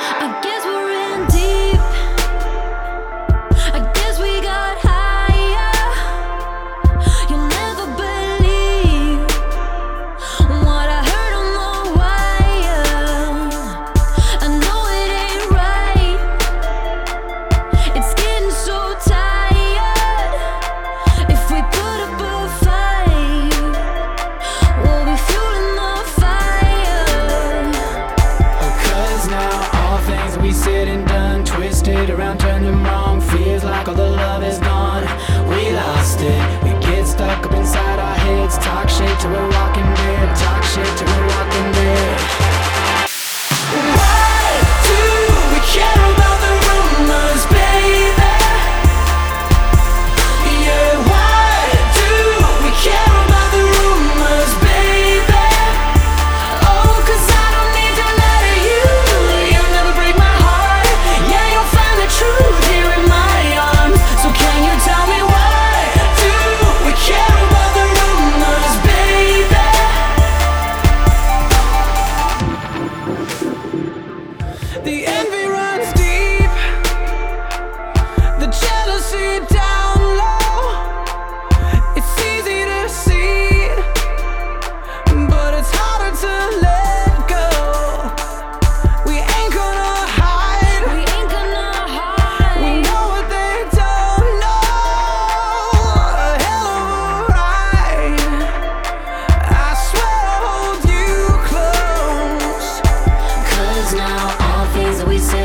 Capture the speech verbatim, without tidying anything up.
I guess we're in deep. I guess we got higher. You'll never believe what I heard on the wire. I know it ain't right. It's getting so tired. If we put up a fight, we'll be fueling the fire. Cause now all things we said and done, twisted around, turned them wrong. Feels like all the love is gone. We lost it. We get stuck up inside our heads. Talk shit till we're walking dead. Talk shit till we're walking dead. Why do we care about the rumors, baby? Yeah, why do we care about the rumors, baby? Oh, cause I don't need to lie to you. You'll never break my heart. Yeah, you'll find the truth here in my arms. So can you tell me why do we care about the rumors, baby? The envy runs deep, the jealousy down low. It's easy to see, but it's harder to let go. We ain't gonna hide. We ain't gonna hide. We know what they don't know. A hell of a ride. I swear I'll hold you close. Cause now all things that we said